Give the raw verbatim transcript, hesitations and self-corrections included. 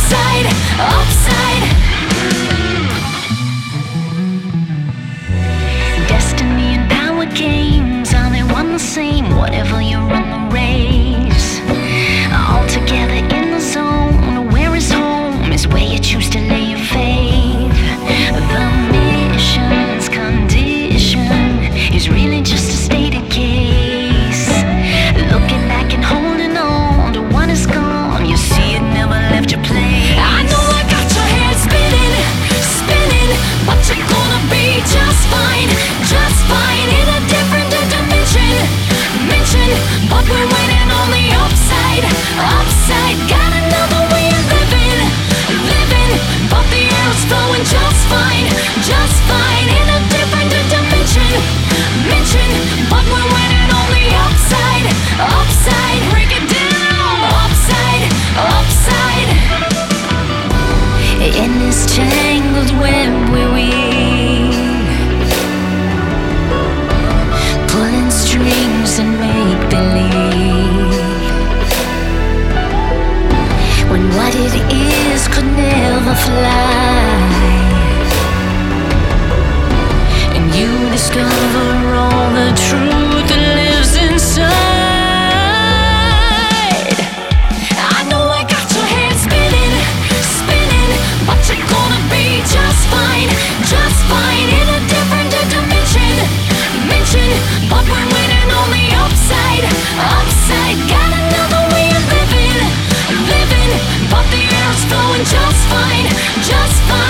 upside, upside. Destiny and power games, are they one the same? Whatever you run the race, all together in the zone. Where is home is where you choose to lay your faith. The mission's condition is really just a stated case. Looking back and holding on to what is gone, you see it never left your place. I know I got your head spinning, spinning, but you're gonna be just fine, just fine in a different dimension, mention. But we're waiting on the upside, upside. Got another way of living, living, but the air's flowing just fine, just fine in a different dimension, mention. But we're waiting on the upside, upside. Break it down, upside, upside. In this tangled web we weave, pulling strings and make believe, when what it is could never fly, and you discover all the truth that lives inside. I know I got your head spinning, spinning, but you're gonna be just fine, just fine in a different dimension, mention. But we're waiting on the upside, upside. Got another way of living, living, but the air's flowing just fine, just fine.